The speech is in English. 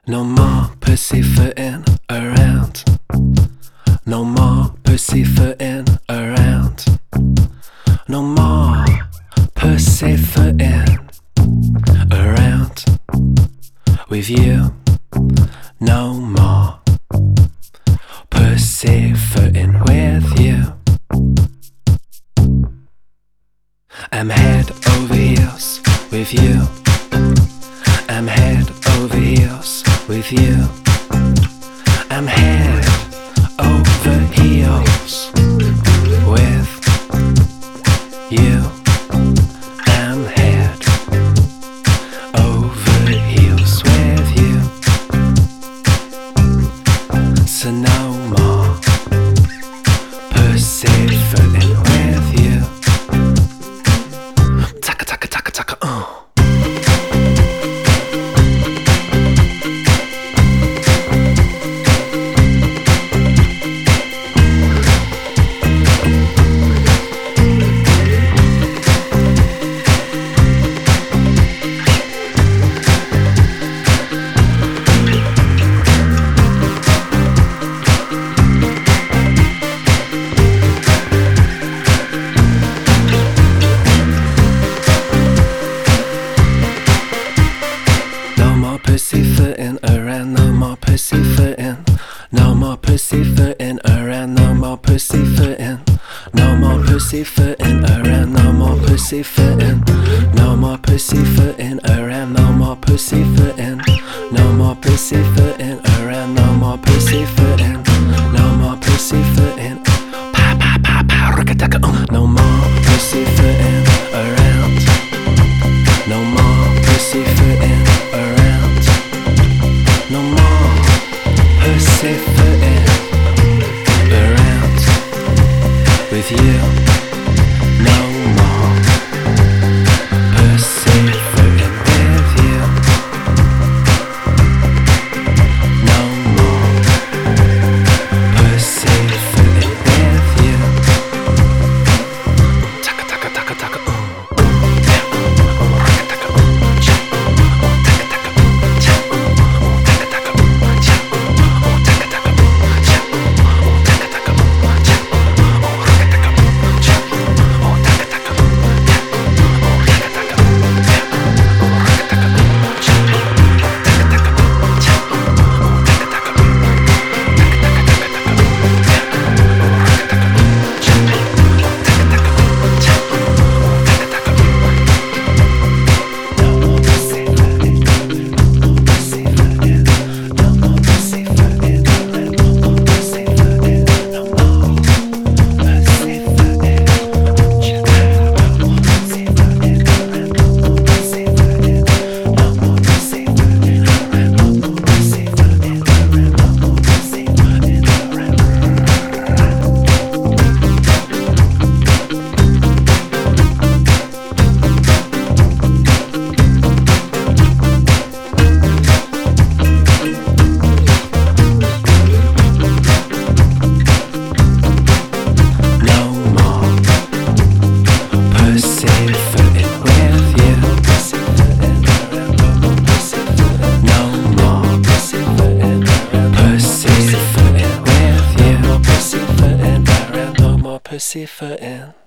No more pussyfooting around. No more pussyfooting around. No more pussyfooting around with you. No more pussyfooting with you. I'm head over heels with you. I'm head over heels with you. I'm head over heels with you. I'm head over heels with you. So no more pussyfooting with you. Taka taka taka taka. Pussyfooting around, no more pussyfooting. No more pussyfooting around, no more pussyfooting. No more pussyfooting around, no more pussyfooting. No more pussyfooting around, no more pussyfooting. No more pussyfooting around, no more pussyfooting. No more pussyfooting. Pa pa pa pa, rockataka. No more pussyfooting around. No more pussyfooting around. No more pussyfooting around with you. No more pussyfooting with you. No more pussyfooting with you. Taka taka taka taka. Pussyfooting.